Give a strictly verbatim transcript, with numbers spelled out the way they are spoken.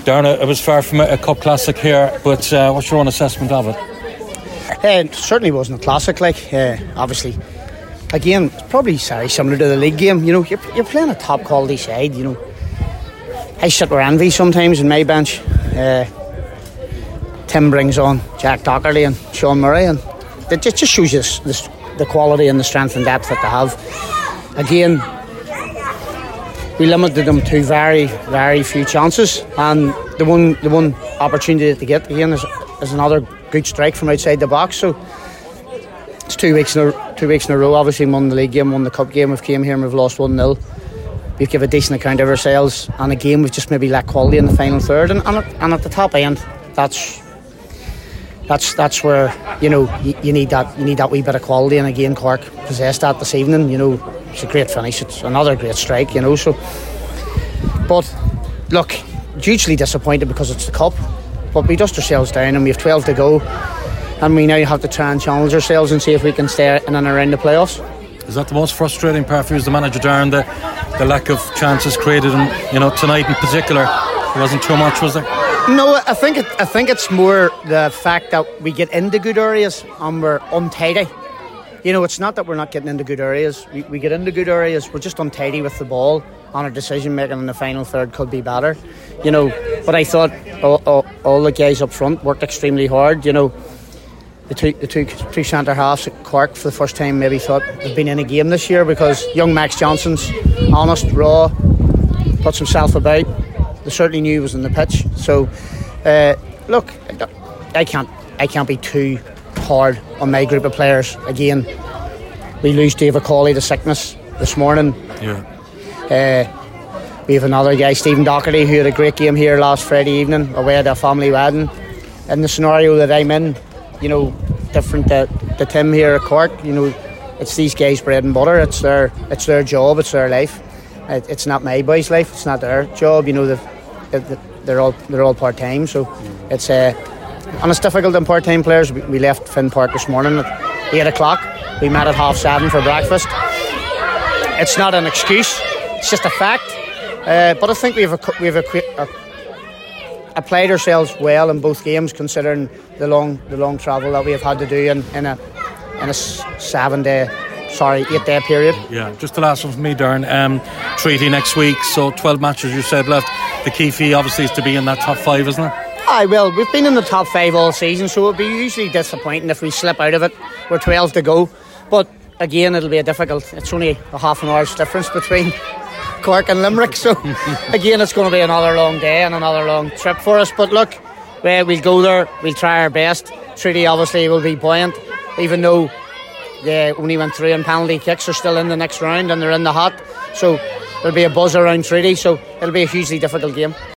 Darren, it was far from a, a cup classic here, but uh, what's your own assessment of it? Uh, it certainly wasn't a classic, like, uh, obviously. Again, it's probably sorry, similar to the league game. You know, you're, you're playing a top quality side, you know. I sit with envy sometimes in my bench. Uh, Tim brings on Jack Docherty and Sean Murray, and it just shows you this, this, the quality and the strength and depth that they have. Again, we limited them to very, very few chances, and the one, the one opportunity that they get again is, is another good strike from outside the box. So it's two weeks in a two weeks in a row. Obviously, won the league game, won the cup game. We've came here and we've lost one nil. We've given a decent account of ourselves, and again we've just maybe lacked quality in the final third, and and at, and at the top end, that's that's that's where you know you, you need that you need that wee bit of quality, and again Cork possessed that this evening. You know, it's a great finish. It's another great strike. You know, so but look, hugely disappointed because it's the cup, but we dust ourselves down and we have twelve to go, and we now have to try and challenge ourselves and see if we can stay in and around the playoffs. Is that the most frustrating part for you as the manager, Darren? The, the lack of chances created, and you know, tonight in particular, there wasn't too much, was there? No, I think it, I think it's more the fact that we get into good areas and we're untidy. You know, it's not that we're not getting into good areas. We, we get into good areas. We're just untidy with the ball, and our decision making in the final third could be better. You know, but I thought all, all, all the guys up front worked extremely hard. You know. The two, the two, two centre halves at Cork for the first time maybe thought they've been in a game this year, because young Max Johnson's honest, raw, puts himself about. They certainly knew he was in the pitch. So, uh, look, I can't, I can't be too hard on my group of players. Again, we lose David Cawley to sickness this morning. Yeah. Uh, we have another guy, Stephen Docherty, who had a great game here last Friday evening away at a family wedding. In the scenario that I'm in, you know, different to, to Tim here at Cork. You know, it's these guys' bread and butter. It's their, it's their job. It's their life. It, it's not my boys' life. It's not their job. You know, they've, they're all they're all part time. So mm. it's uh, and it's difficult on part time players. We, we left Finn Park this morning at eight o'clock. We met at half seven for breakfast. It's not an excuse. It's just a fact. Uh, but I think we have a we have a. a applied ourselves well in both games, considering the long the long travel that we have had to do in, in a in a seven day sorry eight day period. Yeah, just the last one from me, Darren. Um, treaty next week, so twelve matches you said left. The key for you obviously is to be in that top five, isn't it? Aye, well, we've been in the top five all season, so it'll be usually disappointing if we slip out of it. We're twelve to go, but again it'll be a difficult, it's only a half an hour's difference between Cork and Limerick, so again it's going to be another long day and another long trip for us. But look, well, we'll go there, we'll try our best. Treaty obviously will be buoyant, even though they only went through and penalty kicks are still in the next round and they're in the hot, so there'll be a buzz around Treaty, so it'll be a hugely difficult game.